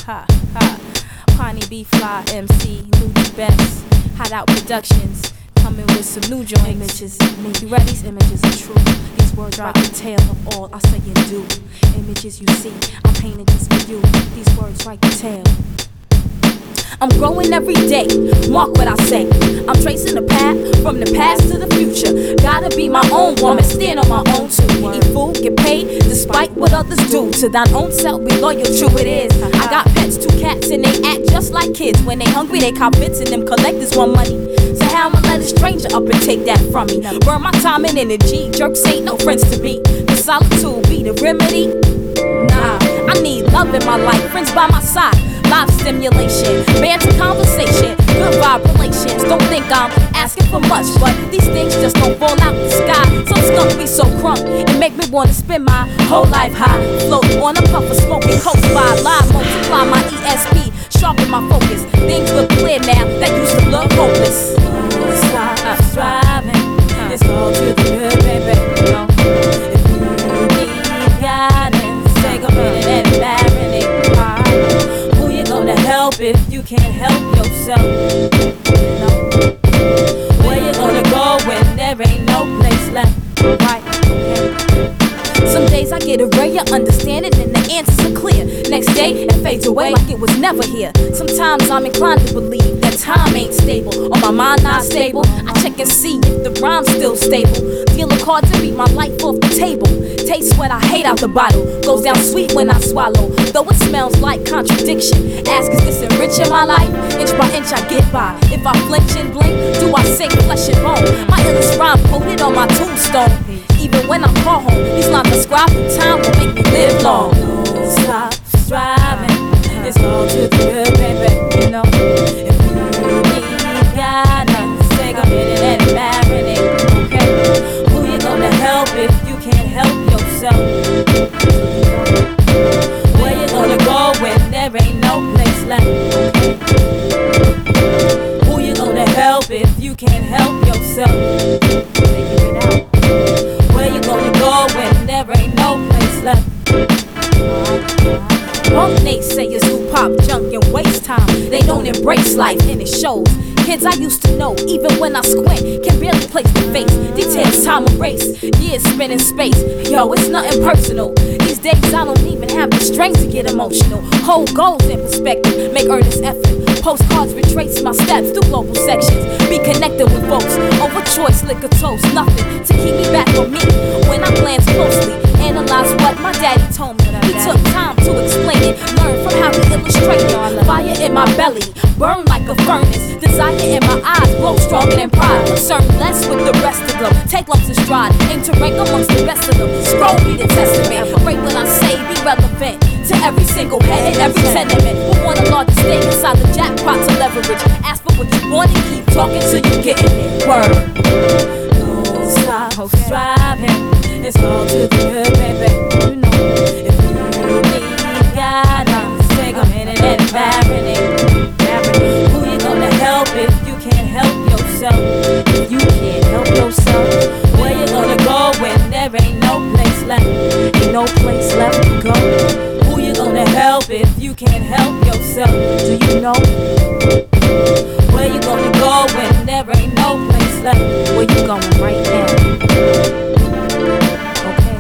ha, ha. Pawnee B Fly MC, Nudy Best, Hot Out Productions, coming with some new joints. Images, You ready? these images are true. These words write the tale of all I say and do. Images you see, I painted just for you. These words write the tale. I'm growing every day, mark what I say. I'm tracing the path from the past to the future. Gotta be my own woman, stand on my own too. Eat food, get paid, despite what others do. To thine own self, be loyal, true it is. I got pets, 2 cats, and they act just like kids. When they hungry, they cop bits, and them collectors want money. So how I'ma let a stranger up and take that from me? Burn my time and energy, jerks ain't no friends to me. The solitude be the remedy? Nah, I need love in my life, friends by my side. Live stimulation, banter conversation, good vibe relations. Don't think I'm asking for much, but these things just don't fall out the sky. Some skunk be so crunk, it make me wanna spend my whole life high. Float on a puff of smoking coast by live, multiply my ESP, sharpen my focus. Things look clear now that used to look hopeless. Stop striving, it's all to the good, baby. You know, if you need guidance, take a minute and marinate. Who you gonna help if you can't help yourself? You know, where you gonna go when there ain't no place left? Right, okay. Some days I get a rare understanding and the answers are clear. Next day it fades away like it was never here. Sometimes I'm inclined to believe that time ain't stable, or my mind not stable. I check and see if the rhyme's still stable. Deal a card to beat my life off the table. Taste what I hate out the bottle, goes down sweet when I swallow. Though it smells like contradiction. Ask, is this enriching my life? Inch by inch I get by. If I flinch and blink, do I sink flesh and bone? My illest rhyme quoted on my tombstone. Even when I call home, these lines describe the time will make me live long. Don't stop striving, it's all to the good, baby. You know, if you need guidance, take a minute and marinate. Okay, who you gonna help if you can't help yourself? Where you gonna go when there ain't no place left? Okay, who you gonna help if you can't help yourself? Figure it out. Where you gonna go when there ain't no place left? Bunk naysayers who pop junk and waste time. They don't embrace life and it shows. Kids I used to know, even when I squint, can barely place the face. Details time erase, years spent in space. Yo, it's nothing personal. These days I don't even have the strength to get emotional. Hold goals in perspective, make earnest effort. Postcards retrace my steps through global sections. Be connected with folks, over choice, liquor toast. Nothing to keep me back from me when I glance closely. Analyze what my daddy told me. He took time to explain it. Learn from how he illustrated. Fire in my belly, burn like a furnace. Desire in my eyes, grow stronger than pride. Concern less with the rest of them. Take lumps in stride, aim to rank amongst the best of them. Scroll me the testament. Pray when I say be relevant to every single head and every tenement. Who want a larger stake inside the jackpot to leverage? Ask for what you want and keep talking till you getting it. Word. Don't stop striving, it's all to the good, baby. You know, if you need guidance, take a minute and marinate. Who you gonna help if you can't help yourself? If you can't help yourself, where you gonna go when there ain't no place left? Ain't no place left to go. Who you gonna help if you can't help yourself? Do you know? Where you gonna go when there ain't no place left? Where you going right now? Okay.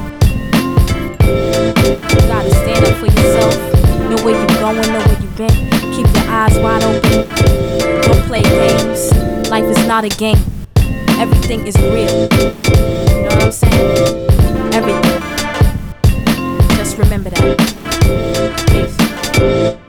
You gotta stand up for yourself. Know where you going, know where you been. Keep your eyes wide open. Don't play games. Life is not a game. Everything is real. You know what I'm saying? Everything. Just remember that. Peace.